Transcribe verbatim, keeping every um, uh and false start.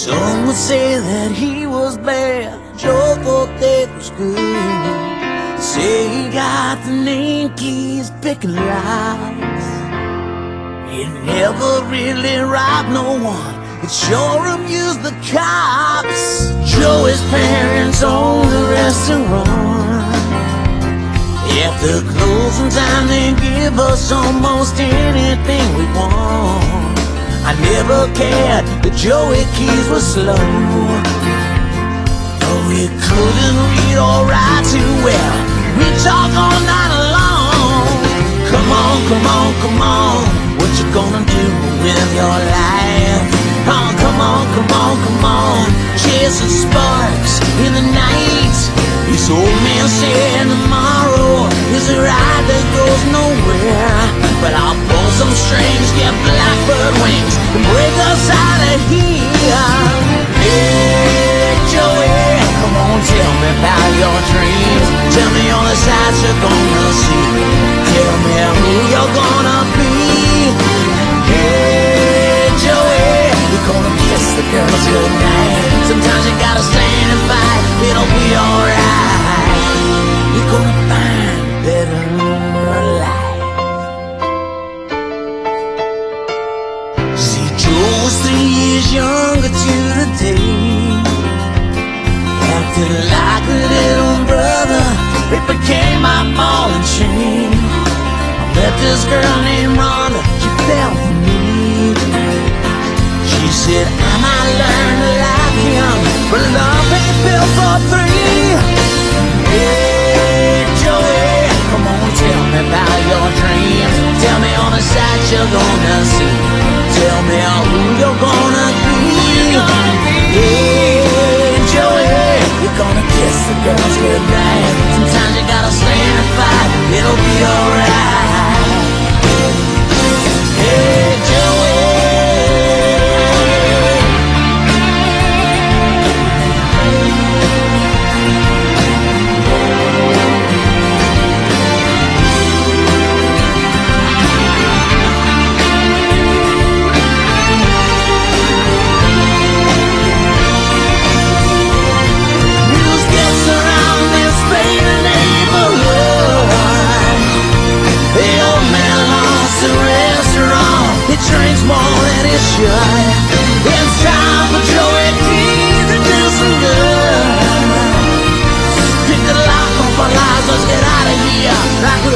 Some would say that he was bad, Joe thought that was good. Say he got the name keys, picking lies. He never really robbed no one, it sure amused the cops. Joey's parents owned the restaurant. After closing time, they give us almost anything we want. I never cared that Joey Keys was slow. Though he couldn't read or write too well, we talk all night long. Come on, come on, come on, what you gonna do with your life? Oh, come on, come on, come on, chasing sparks in the night. This old man said tomorrow is a ride that goes nowhere, but I'll pull some strings, get blackbird wings, and break us out of here. Hey, Joey, come on, tell me about your dreams. Tell me all the sights you're gonna see. Tell me who you're gonna be. Hey, Joey, you're gonna kiss the girls goodnight. Sometimes you gotta stand and fight, it'll be alright. You're gonna find better life. See, Joe was three years younger to the day. Acted like a little brother, it became my ball and chain. I met this girl named Rhonda, she fell for me. She said I might learn to like him, but love ain't built for three. Hey, Joey, come on, tell me about your dreams. Tell me all the sights you're gonna see. Tell me who you're gonna be. Hey, Joey, you're gonna kiss the girls goodnight. Sometimes you gotta stand and fight, it'll be alright. Hey, Joey. Drinks more than he should. It's time for Joey Keys to do some good. Pick the lock off our lives, let's get out of here like we